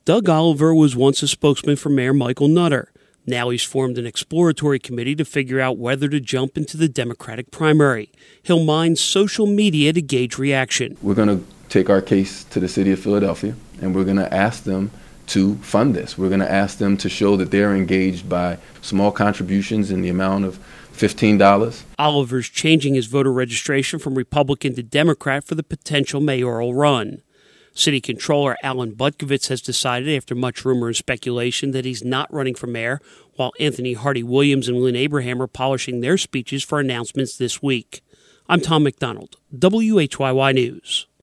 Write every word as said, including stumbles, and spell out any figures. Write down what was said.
Doug Oliver was once a spokesman for Mayor Michael Nutter. Now he's formed an exploratory committee to figure out whether to jump into the Democratic primary. He'll mine social media to gauge reaction. We're going to take our case to the city of Philadelphia, and we're going to ask them to fund this. We're going to ask them to show that they're engaged by small contributions in the amount of fifteen dollars. Oliver's changing his voter registration from Republican to Democrat for the potential mayoral run. City Controller Alan Butkovitz has decided, after much rumor and speculation, that he's not running for mayor, while Anthony Hardy Williams and Lynn Abraham are polishing their speeches for announcements this week. I'm Tom McDonald, W H Y Y News.